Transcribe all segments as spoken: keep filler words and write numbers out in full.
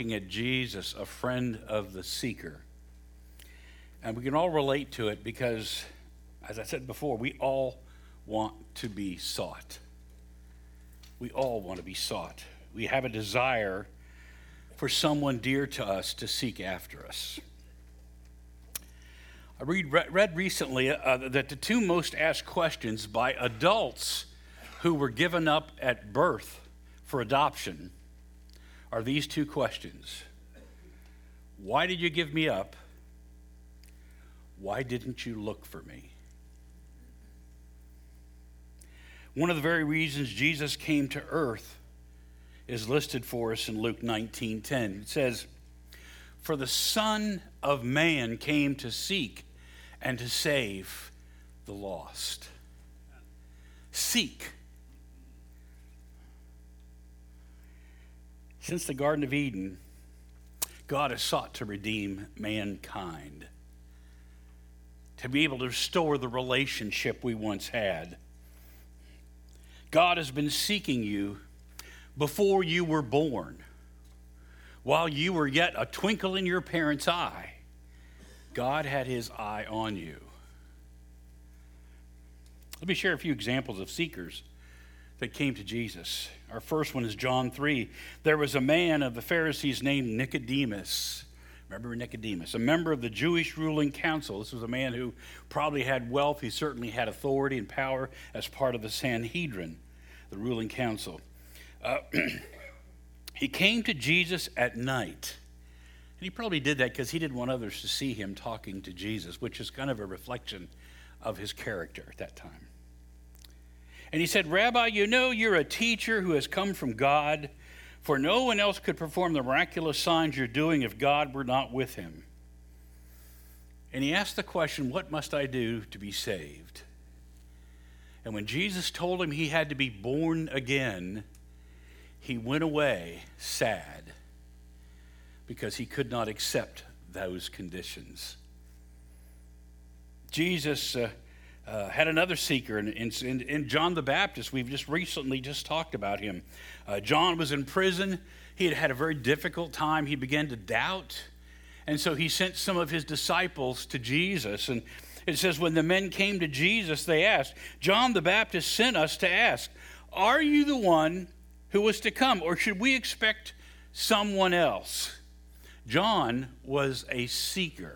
At Jesus, a friend of the seeker. And we can all relate to it because, as I said before, we all want to be sought. We all want to be sought. We have a desire for someone dear to us to seek after us. I read, read recently uh, that the two most asked questions by adults who were given up at birth for adoption are these two questions. Why did you give me up? Why didn't you look for me? One of the very reasons Jesus came to earth is listed for us in Luke nineteen ten. It says, "For the Son of Man came to seek and to save the lost." Seek. Since the Garden of Eden, God has sought to redeem mankind, to be able to restore the relationship we once had. God has been seeking you before you were born, while you were yet a twinkle in your parents' eye. God had his eye on you. Let me share a few examples of seekers that came to Jesus. Our first one is John three. There was a man of the Pharisees named Nicodemus. Remember Nicodemus, a member of the Jewish ruling council. This was a man who probably had wealth. He certainly had authority and power as part of the Sanhedrin, the ruling council. Uh, he came to Jesus at night. And he probably did that because he didn't want others to see him talking to Jesus, which is kind of a reflection of his character at that time. And he said, "Rabbi, you know you're a teacher who has come from God, for no one else could perform the miraculous signs you're doing if God were not with him." And he asked the question, "What must I do to be saved?" And when Jesus told him he had to be born again, he went away sad because he could not accept those conditions. Jesus uh, Uh, had another seeker in, in, in John the Baptist. We've just recently just talked about him. Uh, John was in prison. He had had a very difficult time. He began to doubt. And so he sent some of his disciples to Jesus. And it says, when the men came to Jesus, they asked, "John the Baptist sent us to ask, are you the one who was to come, or should we expect someone else?" John was a seeker.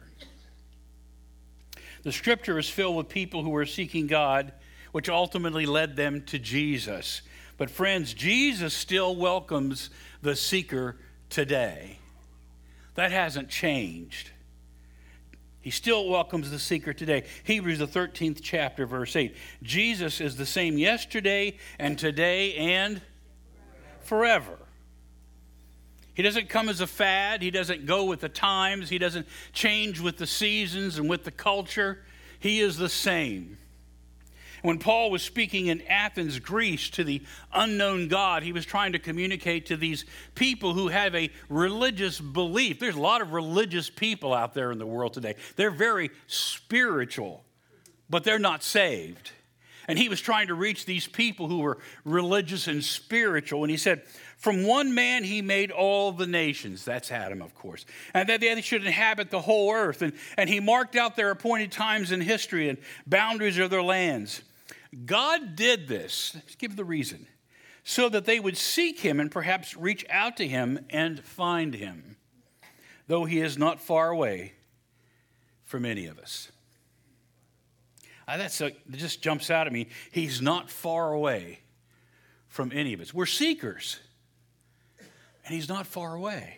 The scripture is filled with people who were seeking God, which ultimately led them to Jesus. But friends, Jesus still welcomes the seeker today. That hasn't changed. He still welcomes the seeker today. Hebrews, the thirteenth chapter, verse eight. Jesus is the same yesterday and today and forever. He doesn't come as a fad. He doesn't go with the times. He doesn't change with the seasons and with the culture. He is the same. When Paul was speaking in Athens, Greece, to the unknown God, he was trying to communicate to these people who have a religious belief. There's a lot of religious people out there in the world today. They're very spiritual, but they're not saved. And he was trying to reach these people who were religious and spiritual. And he said, from one man he made all the nations. That's Adam, of course. And that they should inhabit the whole earth. And, and he marked out their appointed times in history and boundaries of their lands. God did this, let's give the reason, so that they would seek him and perhaps reach out to him and find him, though he is not far away from any of us. Uh, that's a, it just jumps out at me. He's not far away from any of us. We're seekers, and he's not far away.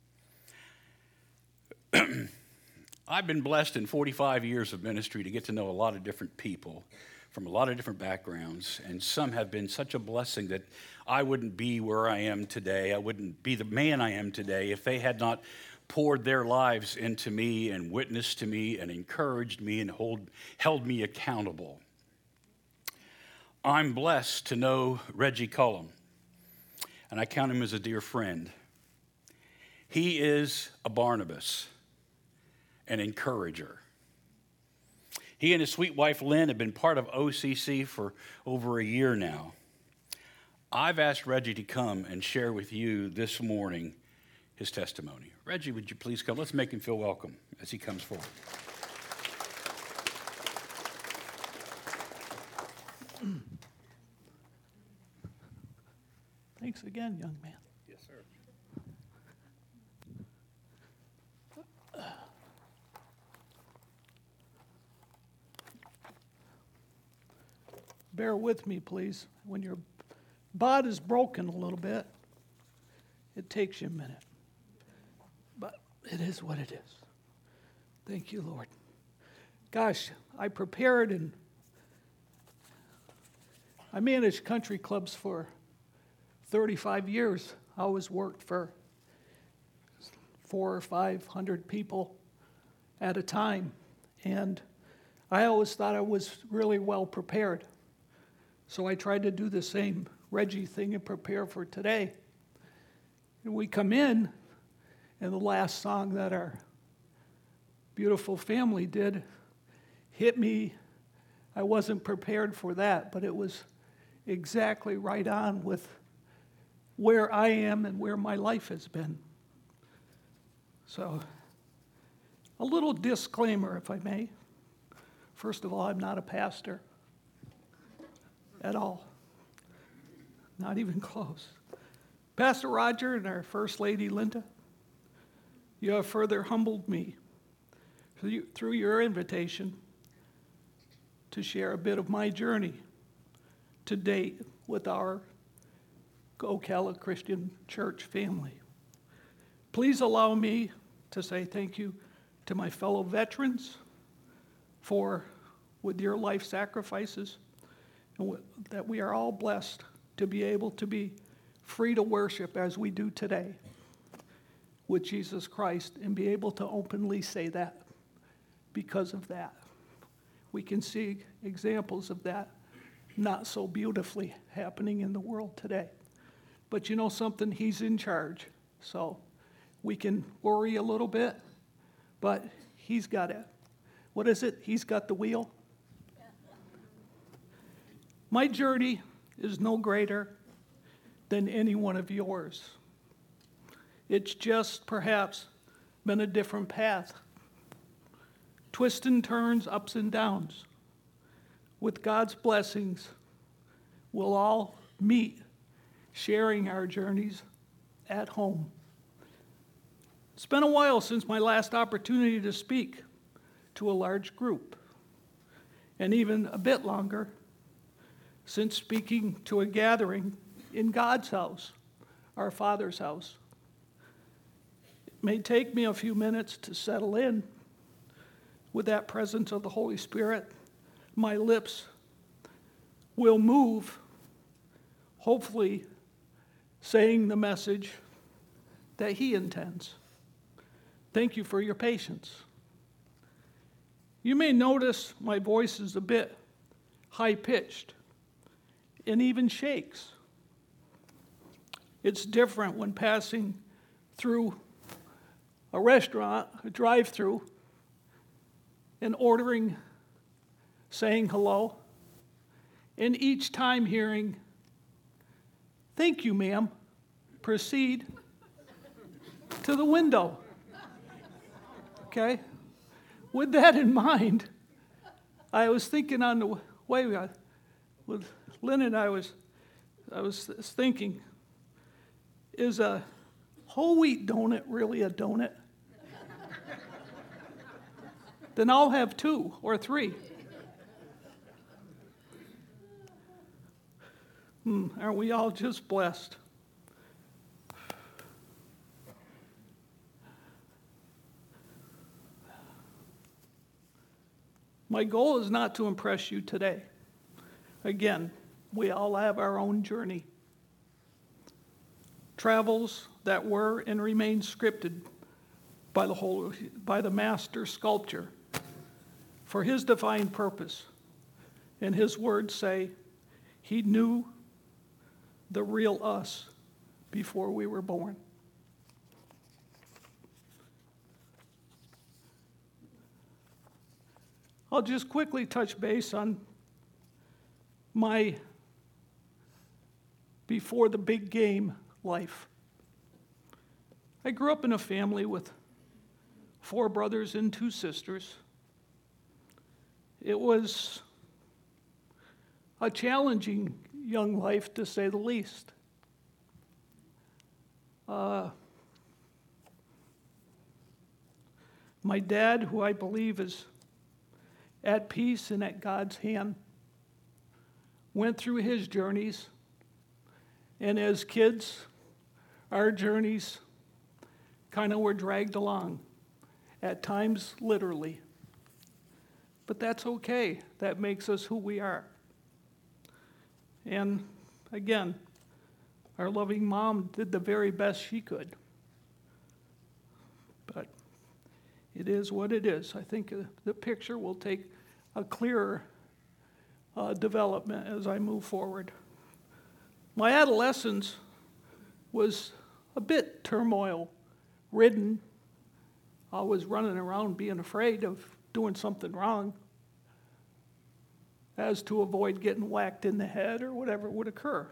I've been blessed in forty-five years of ministry to get to know a lot of different people from a lot of different backgrounds, and some have been such a blessing that I wouldn't be where I am today. I wouldn't be the man I am today if they had not poured their lives into me and witnessed to me and encouraged me and hold, held me accountable. I'm blessed to know Reggie Cullum, and I count him as a dear friend. He is a Barnabas, an encourager. He and his sweet wife, Lynn, have been part of O C C for over a year now. I've asked Reggie to come and share with you this morning his testimony. Reggie, would you please come? Let's make him feel welcome as he comes forward. Thanks again, young man. Yes, sir. Bear with me, please. When your bod is broken a little bit, it takes you a minute. But it is what it is. Thank you, Lord. Gosh, I prepared and I managed country clubs for thirty-five years. I always worked for four or five hundred people at a time. And I always thought I was really well prepared. So I tried to do the same Reggie thing and prepare for today. And we come in, and the last song that our beautiful family did hit me. I wasn't prepared for that, but it was exactly right on with where I am and where my life has been. So, a little disclaimer, if I may. First of all, I'm not a pastor at all. Not even close. Pastor Roger and our First Lady Linda, you have further humbled me through your invitation to share a bit of my journey to date with our Ocala Christian Church family. Please allow me to say thank you to my fellow veterans for, with your life sacrifices, and that we are all blessed to be able to be free to worship as we do today with Jesus Christ and be able to openly say that because of that. We can see examples of that not so beautifully happening in the world today. But you know something? He's in charge. So we can worry a little bit, but he's got it. What is it? He's got the wheel. My journey is no greater than any one of yours. It's just perhaps been a different path. Twists and turns, ups and downs. With God's blessings, we'll all meet, sharing our journeys at home. It's been a while since my last opportunity to speak to a large group, and even a bit longer since speaking to a gathering in God's house, our Father's house. It may take me a few minutes to settle in with that presence of the Holy Spirit. My lips will move, hopefully saying the message that He intends. Thank you for your patience. You may notice my voice is a bit high-pitched and even shakes. It's different when passing through a restaurant, a drive-through, and ordering, saying hello, and each time hearing, "Thank you, ma'am, proceed to the window." Okay? With that in mind, I was thinking on the way we got, with Lynn and I was, I was thinking, is a whole wheat donut really a donut? Then I'll have two or three. Hmm, aren't we all just blessed? My goal is not to impress you today. Again, we all have our own journey. Travels that were and remain scripted by the whole, by the master sculptor for his divine purpose. And his words say, he knew the real us before we were born. I'll just quickly touch base on my before the big game life. I grew up in a family with four brothers and two sisters. It was a challenging young life, to say the least. Uh, my dad, who I believe is at peace and at God's hand, went through his journeys, and as kids, our journeys kind of were dragged along, at times literally. But that's okay. That makes us who we are. And again, our loving mom did the very best she could. But it is what it is. I think uh, the picture will take a clearer uh, development as I move forward. My adolescence was a bit turmoil-ridden. I was running around being afraid of doing something wrong, as to avoid getting whacked in the head or whatever would occur.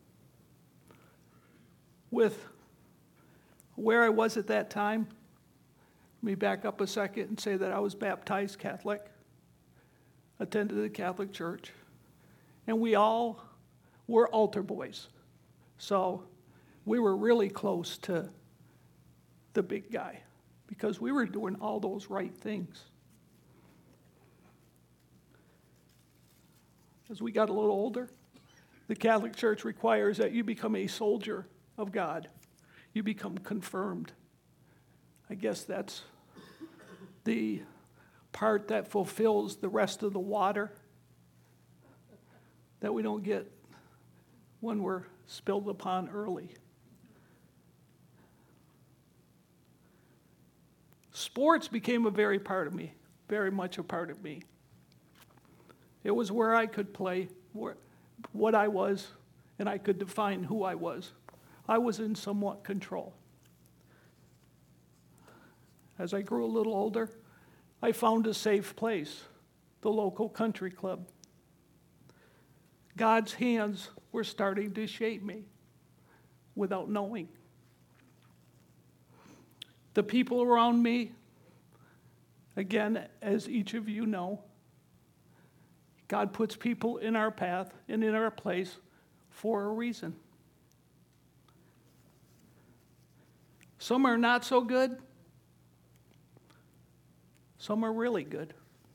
With where I was at that time, let me back up a second and say that I was baptized Catholic, attended the Catholic Church, and we all were altar boys. So we were really close to the big guy because we were doing all those right things. As we got a little older, the Catholic Church requires that you become a soldier of God. You become confirmed. I guess that's the part that fulfills the rest of the water that we don't get when we're spilled upon early. Sports became a very part of me, very much a part of me. It was where I could play where, what I was, and I could define who I was. I was in somewhat control. As I grew a little older, I found a safe place, the local country club. God's hands were starting to shape me without knowing. The people around me, again, as each of you know, God puts people in our path and in our place for a reason. Some are not so good. Some are really good.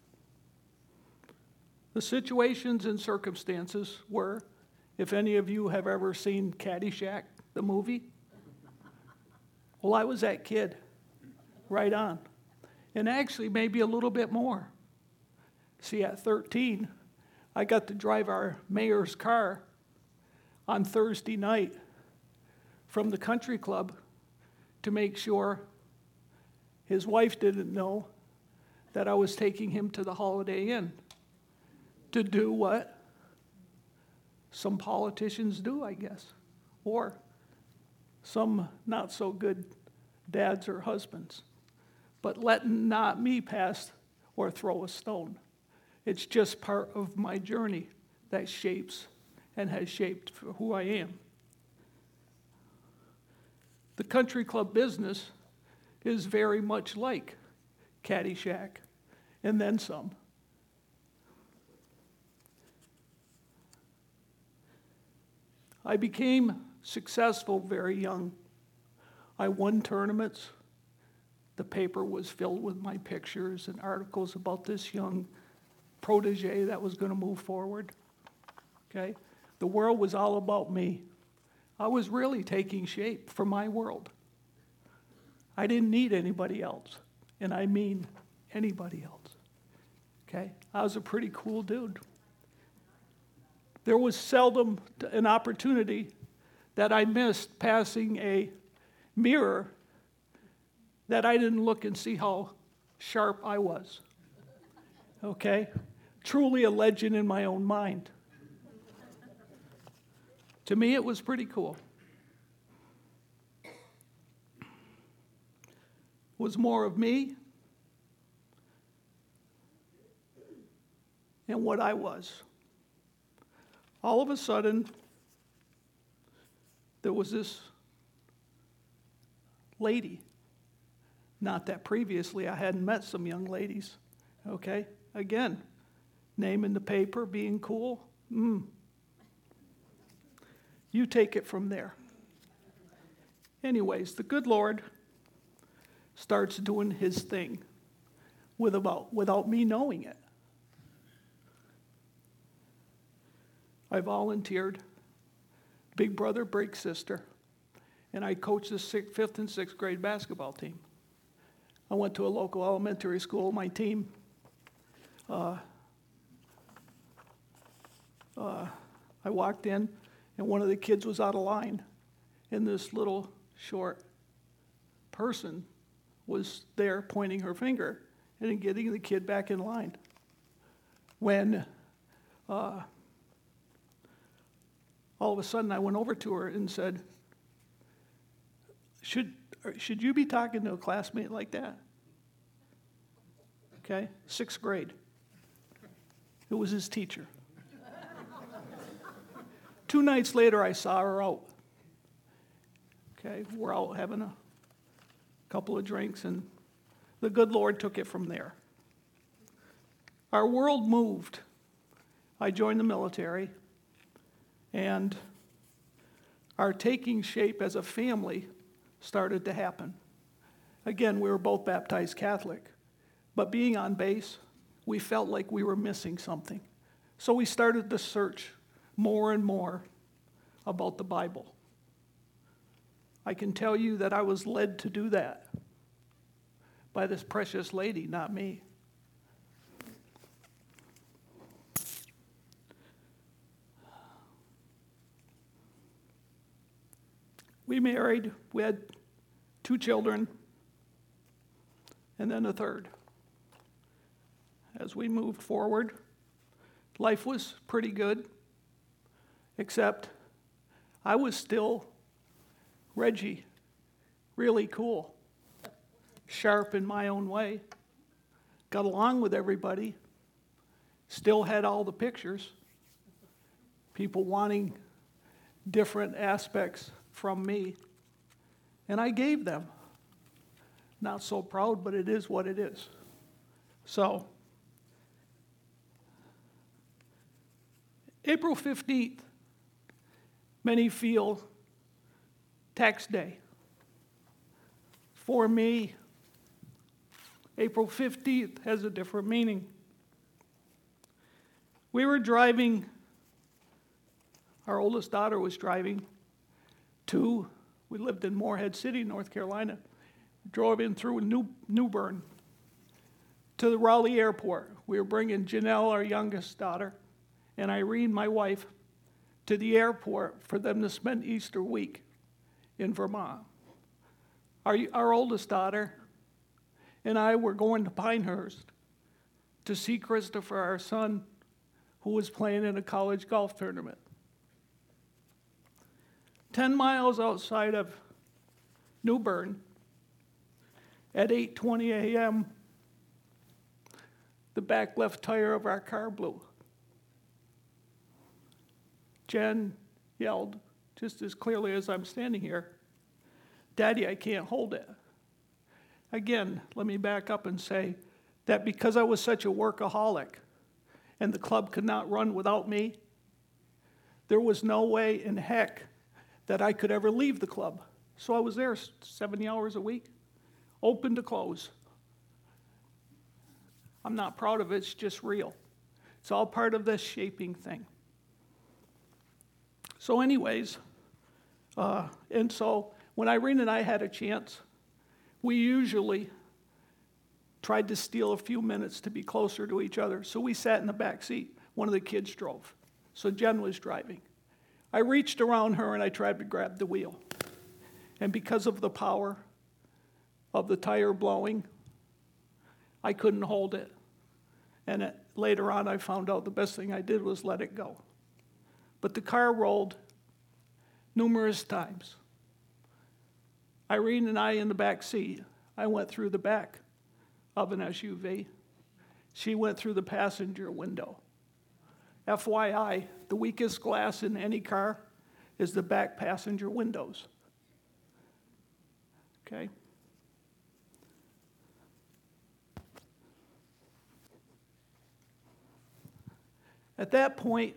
The situations and circumstances were, if any of you have ever seen Caddyshack, the movie, well, I was that kid, right on. And actually, maybe a little bit more. See, at thirteen, I got to drive our mayor's car on Thursday night from the country club to make sure his wife didn't know that I was taking him to the Holiday Inn to do what some politicians do, I guess, or some not so good dads or husbands, but letting not me pass or throw a stone. It's just part of my journey that shapes and has shaped who I am. The country club business is very much like Caddyshack, and then some. I became successful very young. I won tournaments. The paper was filled with my pictures and articles about this young protege that was going to move forward. Okay? The world was all about me. I was really taking shape for my world. I didn't need anybody else, and I mean anybody else. Okay? I was a pretty cool dude. There was seldom an opportunity that I missed passing a mirror that I didn't look and see how sharp I was. Okay? Truly a legend in my own mind. To me, it was pretty cool. It was more of me and what I was. All of a sudden, there was this lady. Not that previously I hadn't met some young ladies. Okay? Again, name in the paper, being cool. Mm. You take it from there. Anyways, the good Lord starts doing his thing with about, without me knowing it. I volunteered, big brother, big sister, and I coached the sixth, fifth and sixth grade basketball team. I went to a local elementary school. My team, uh, uh, I walked in, and one of the kids was out of line, and this little short person was there pointing her finger and getting the kid back in line. When uh, all of a sudden I went over to her and said, should, should you be talking to a classmate like that? Okay, sixth grade. It was his teacher. Two nights later, I saw her out. Okay, we're out having a couple of drinks, and the good Lord took it from there. Our world moved. I joined the military, and our taking shape as a family started to happen. Again, we were both baptized Catholic, but being on base, we felt like we were missing something. So we started to search more and more about the Bible. I can tell you that I was led to do that by this precious lady, not me. We married, we had two children, and then a third. As we moved forward, life was pretty good, except I was still Reggie, really cool, sharp in my own way, got along with everybody, still had all the pictures, people wanting different aspects from me, and I gave them. Not so proud, but it is what it is. So, April fifteenth, many feel tax day. For me, April fifteenth has a different meaning. We were driving, our oldest daughter was driving to, we lived in Morehead City, North Carolina, drove in through New, New Bern to the Raleigh airport. We were bringing Janelle, our youngest daughter, and Irene, my wife, to the airport for them to spend Easter week in Vermont. Our, our oldest daughter and I were going to Pinehurst to see Christopher, our son, who was playing in a college golf tournament. Ten miles outside of New Bern, at eight twenty a.m., the back left tire of our car blew. Jen yelled, just as clearly as I'm standing here, "Daddy, I can't hold it." Again, let me back up and say that because I was such a workaholic and the club could not run without me, there was no way in heck that I could ever leave the club. So I was there seventy hours a week, open to close. I'm not proud of it, it's just real. It's all part of this shaping thing. So anyways, uh, and so when Irene and I had a chance, we usually tried to steal a few minutes to be closer to each other. So we sat in the back seat. One of the kids drove. So Jen was driving. I reached around her and I tried to grab the wheel. And because of the power of the tire blowing, I couldn't hold it. And it, later on I found out the best thing I did was let it go. But the car rolled numerous times. Irene and I in the back seat. I went through the back of an S U V. She went through the passenger window. F Y I, the weakest glass in any car is the back passenger windows. Okay? At that point,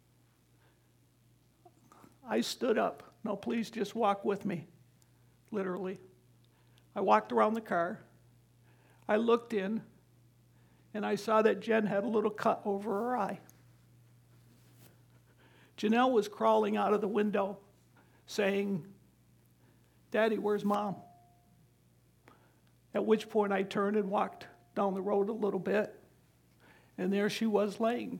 I stood up. No, please just walk with me, literally. I walked around the car. I looked in, and I saw that Jen had a little cut over her eye. Janelle was crawling out of the window saying, "Daddy, where's Mom?" At which point I turned and walked down the road a little bit, and there she was laying.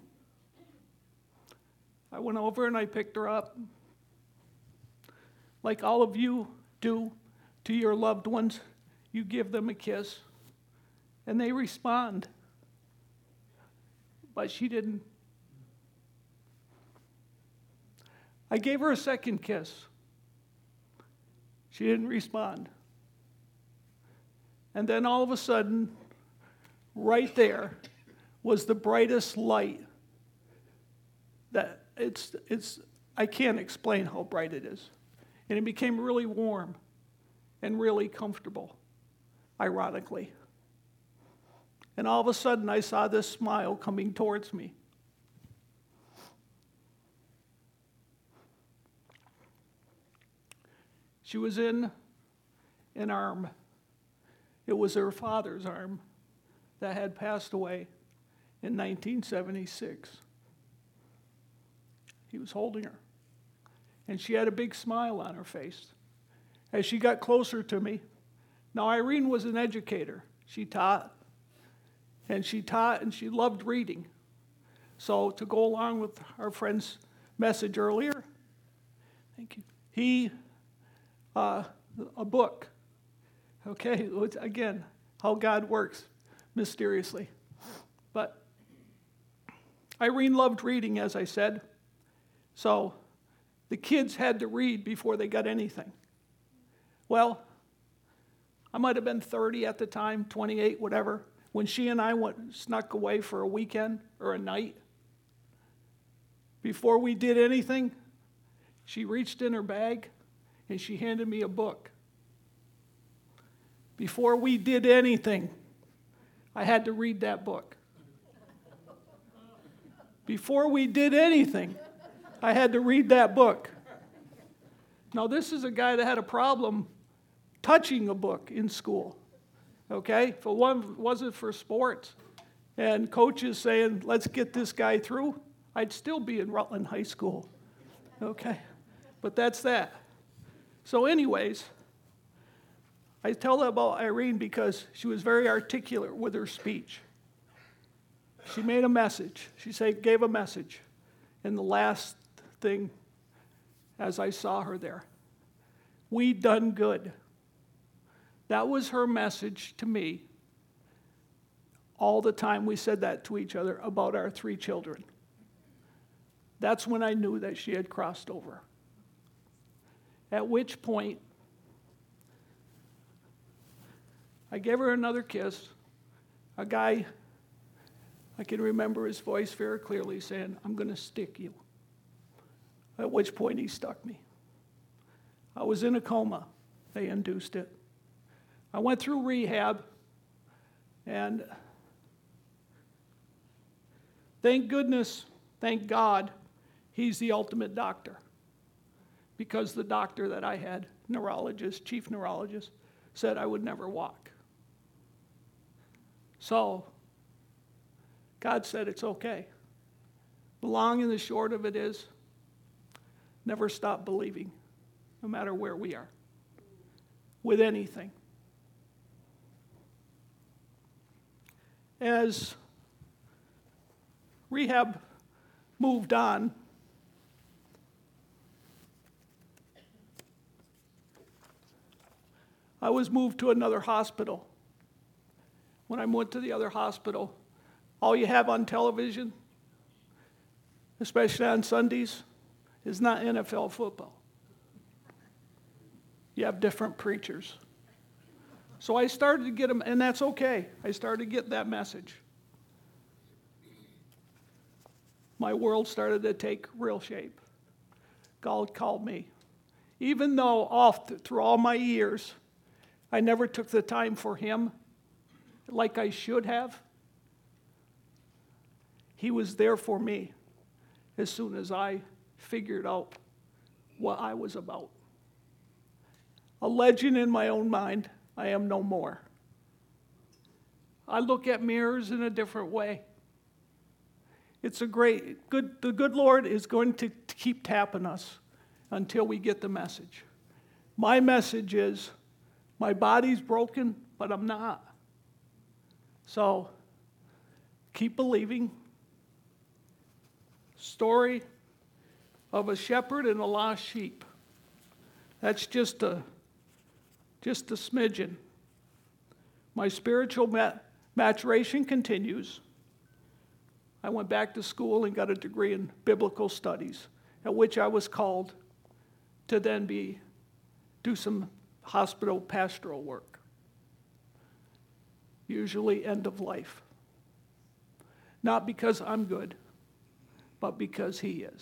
I went over and I picked her up. Like all of you do to your loved ones, you give them a kiss, and they respond. But she didn't. I gave her a second kiss. She didn't respond. And then all of a sudden, right there was the brightest light that it's, it's, I can't explain how bright it is. And it became really warm and really comfortable, ironically. And all of a sudden, I saw this smile coming towards me. She was in an arm. It was her father's arm that had passed away in nineteen seventy-six. He was holding her. And she had a big smile on her face as she got closer to me. Now, Irene was an educator. She taught, and she taught, and she loved reading. So to go along with our friend's message earlier, thank you, he, uh, a book. Okay, again, how God works mysteriously. But Irene loved reading, as I said. So the kids had to read before they got anything. Well, I might have been thirty at the time, twenty-eight, whatever, when she and I went snuck away for a weekend or a night. Before we did anything, she reached in her bag and she handed me a book. Before we did anything, I had to read that book. Before we did anything, I had to read that book. Now, this is a guy that had a problem touching a book in school, okay? If it wasn't for sports and coaches saying, let's get this guy through, I'd still be in Rutland High School, okay? But that's that. So anyways, I tell about Irene because she was very articulate with her speech. She made a message. She said, gave a message. And the last thing, as I saw her there, we done good. That was her message to me. All the time we said that to each other about our three children. That's when I knew that she had crossed over. At which point, I gave her another kiss. A guy, I can remember his voice very clearly saying, I'm going to stick you. At which point he stuck me. I was in a coma. They induced it. I went through rehab, and thank goodness, thank God, he's the ultimate doctor. Because the doctor that I had, neurologist, chief neurologist, said I would never walk. So, God said it's okay. The long and the short of it is, never stop believing, no matter where we are, with anything. As rehab moved on, I was moved to another hospital. When I went to the other hospital, all you have on television, especially on Sundays, is not N F L football. You have different preachers. So I started to get them, and that's okay. I started to get that message. My world started to take real shape. God called me. Even though all th- through all my years, I never took the time for him like I should have. He was there for me as soon as I figured out what I was about. A legend in my own mind, I am no more. I look at mirrors in a different way. It's a great, good, the good Lord is going to keep tapping us until we get the message. My message is, my body's broken, but I'm not. So, keep believing. Story of a shepherd and a lost sheep. That's just a, just a smidgen. My spiritual mat- maturation continues. I went back to school and got a degree in biblical studies, at which I was called to then be do some hospital pastoral work, usually end of life. Not because I'm good, but because he is.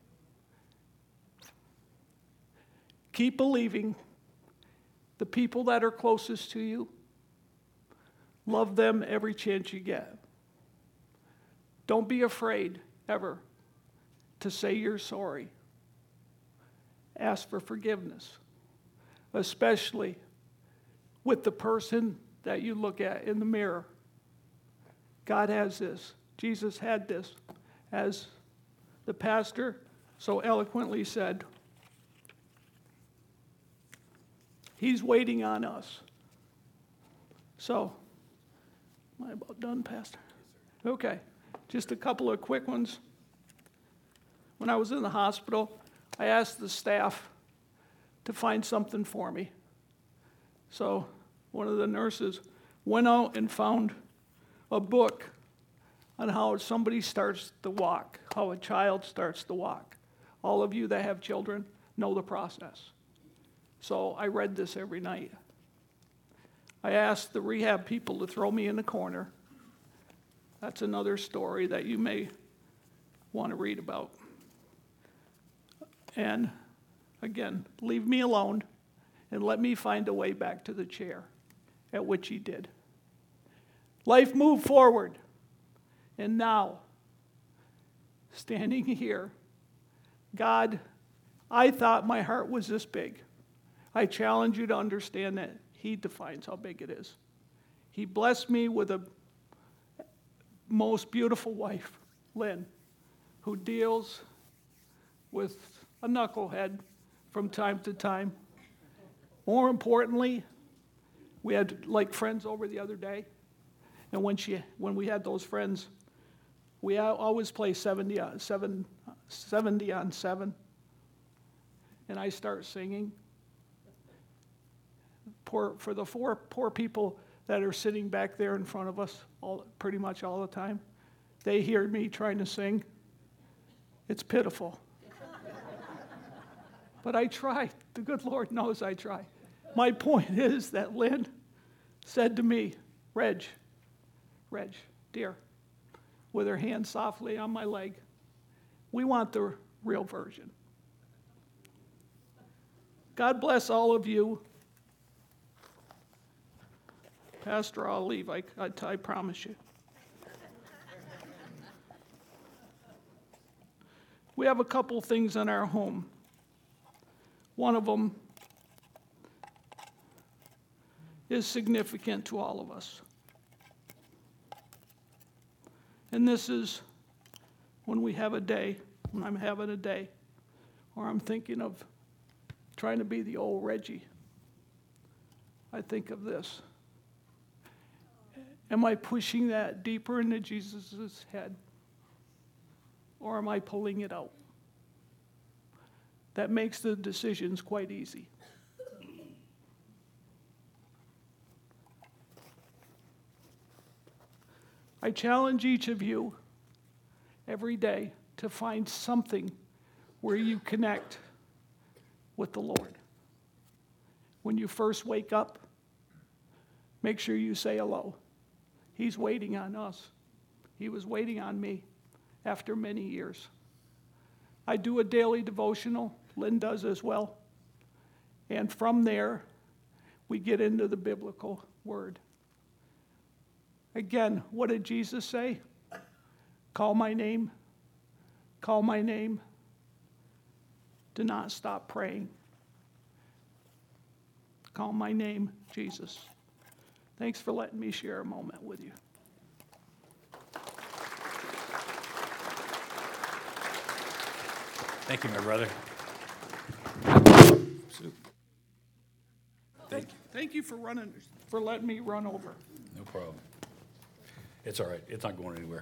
Keep believing. The people that are closest to you, love them every chance you get. Don't be afraid, ever, to say you're sorry. Ask for forgiveness, especially with the person that you look at in the mirror. God has this. Jesus had this. As the pastor so eloquently said, he's waiting on us. So, am I about done, Pastor? Okay, just a couple of quick ones. When I was in the hospital, I asked the staff to find something for me. So one of the nurses went out and found a book on how somebody starts to walk, how a child starts to walk. All of you that have children know the process. So I read this every night. I asked the rehab people to throw me in a corner. That's another story that you may want to read about. And again, leave me alone and let me find a way back to the chair, at which he did. Life moved forward. And now, standing here, God, I thought my heart was this big. I challenge you to understand that he defines how big it is. He blessed me with a most beautiful wife, Lynn, who deals with a knucklehead from time to time. More importantly, we had like friends over the other day, and when she when we had those friends, we always play seventy on seven, seventy on seven, and I start singing. Poor, for the four poor people that are sitting back there in front of us all, pretty much all the time, they hear me trying to sing. It's pitiful. But I try. The good Lord knows I try. My point is that Lynn said to me, Reg, Reg, dear, with her hand softly on my leg, we want the real version. God bless all of you. Pastor, I'll leave, I, I, I promise you. We have a couple things in our home. One of them is significant to all of us. And this is when we have a day, when I'm having a day, or I'm thinking of trying to be the old Reggie. I think of this. Am I pushing that deeper into Jesus' head? Or am I pulling it out? That makes the decisions quite easy. I challenge each of you every day to find something where you connect with the Lord. When you first wake up, make sure you say hello. He's waiting on us. He was waiting on me after many years. I do a daily devotional. Lynn does as well. And from there, we get into the biblical word. Again, what did Jesus say? Call my name. Call my name. Do not stop praying. Call my name, Jesus. Thanks for letting me share a moment with you. Thank you, my brother. Thank, thank you for running, for letting me run over. No problem. It's all right. It's not going anywhere.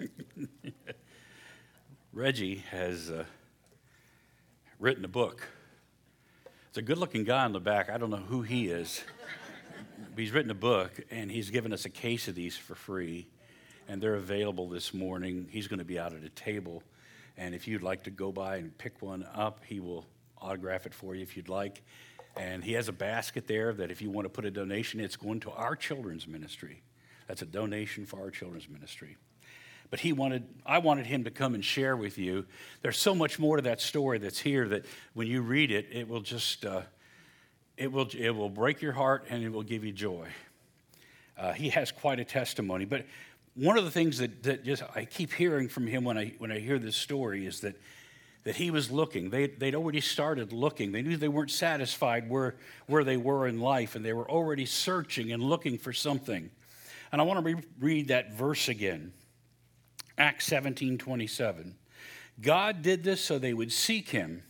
Reggie has uh, written a book. It's a good-looking guy on the back. I don't know who he is. But he's written a book, and he's given us a case of these for free, and they're available this morning. He's going to be out at a table, and if you'd like to go by and pick one up, he will autograph it for you if you'd like. And he has a basket there that if you want to put a donation, it's going to our children's ministry. That's a donation for our children's ministry. But he wanted, I wanted him to come and share with you. There's so much more to that story that's here that when you read it, it will just, uh, it will, it will break your heart and it will give you joy. Uh, he has quite a testimony. But one of the things that, that just I keep hearing from him when I when I hear this story is that that he was looking. They, they'd already started looking. They knew they weren't satisfied where, where they were in life, and they were already searching and looking for something. And I want to re- read that verse again. Acts seventeen twenty-seven. God did this so they would seek him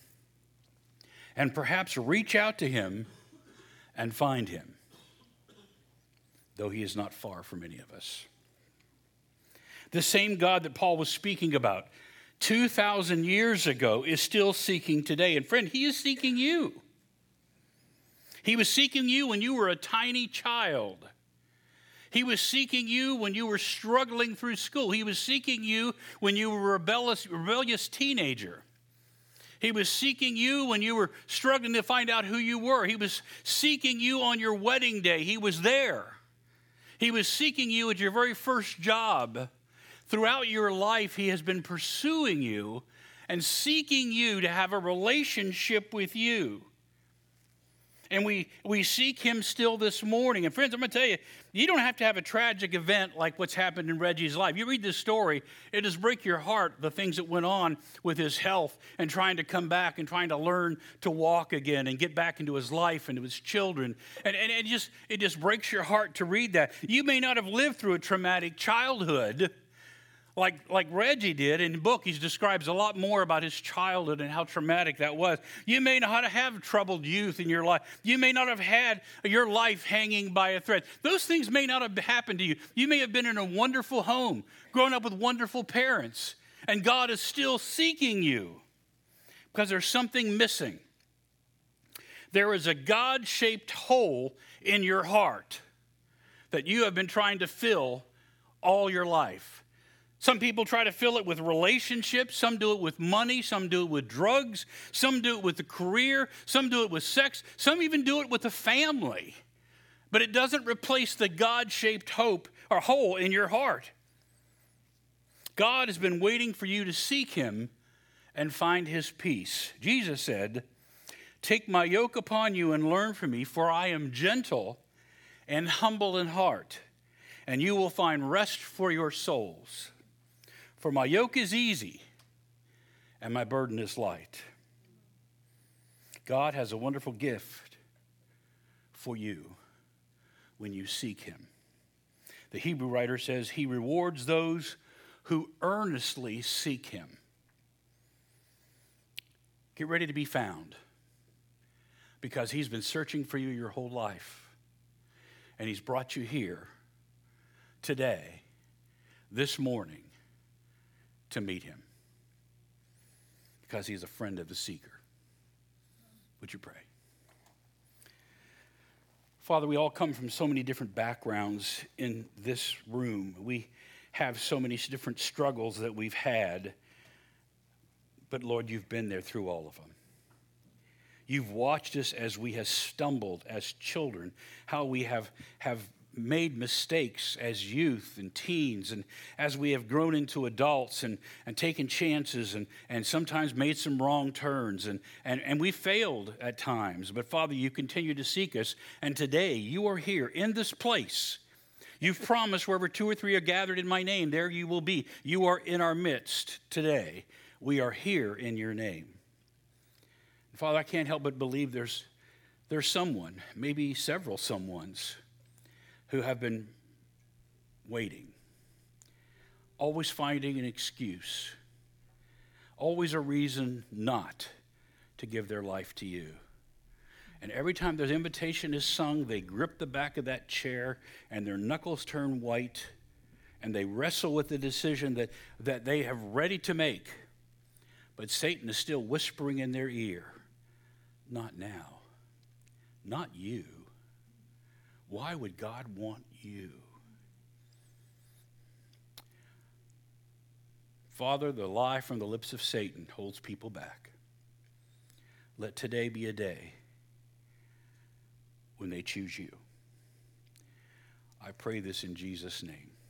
and perhaps reach out to him and find him, though he is not far from any of us. The same God that Paul was speaking about two thousand years ago is still seeking today. And friend, he is seeking you. He was seeking you when you were a tiny child. He was seeking you when you were struggling through school. He was seeking you when you were a rebellious, rebellious teenager. He was seeking you when you were struggling to find out who you were. He was seeking you on your wedding day. He was there. He was seeking you at your very first job. Throughout your life, he has been pursuing you and seeking you to have a relationship with you. And we, we seek him still this morning. And friends, I'm going to tell you, you don't have to have a tragic event like what's happened in Reggie's life. You read this story, it does break your heart, the things that went on with his health and trying to come back and trying to learn to walk again and get back into his life and to his children. And, and it, just, it just breaks your heart to read that. You may not have lived through a traumatic childhood, Like, like Reggie did in the book. He describes a lot more about his childhood and how traumatic that was. You may not have troubled youth in your life. You may not have had your life hanging by a thread. Those things may not have happened to you. You may have been in a wonderful home, grown up with wonderful parents, and God is still seeking you because there's something missing. There is a God-shaped hole in your heart that you have been trying to fill all your life. Some people try to fill it with relationships. Some do it with money. Some do it with drugs. Some do it with a career. Some do it with sex. Some even do it with a family. But it doesn't replace the God-shaped hope or hole in your heart. God has been waiting for you to seek him and find his peace. Jesus said, "Take my yoke upon you and learn from me, for I am gentle and humble in heart, and you will find rest for your souls. For my yoke is easy and my burden is light." God has a wonderful gift for you when you seek him. The Hebrew writer says he rewards those who earnestly seek him. Get ready to be found, because he's been searching for you your whole life, and he's brought you here today, this morning, to meet him, because he's a friend of the seeker. Would you pray? Father, we all come from so many different backgrounds in this room. We have so many different struggles that we've had, but Lord, you've been there through all of them. You've watched us as we have stumbled as children, how we have, have made mistakes as youth and teens, and as we have grown into adults and, and taken chances and, and sometimes made some wrong turns, and, and, and we failed at times. But Father, you continue to seek us, and today you are here in this place. You've promised wherever two or three are gathered in my name, there you will be. You are in our midst today. We are here in your name. Father, I can't help but believe there's, there's someone, maybe several someones, who have been waiting, always finding an excuse, always a reason not to give their life to you. And every time their invitation is sung, they grip the back of that chair and their knuckles turn white, and they wrestle with the decision that, that they have ready to make. But Satan is still whispering in their ear, not now, not you. Why would God want you? Father, the lie from the lips of Satan holds people back. Let today be a day when they choose you. I pray this in Jesus' name.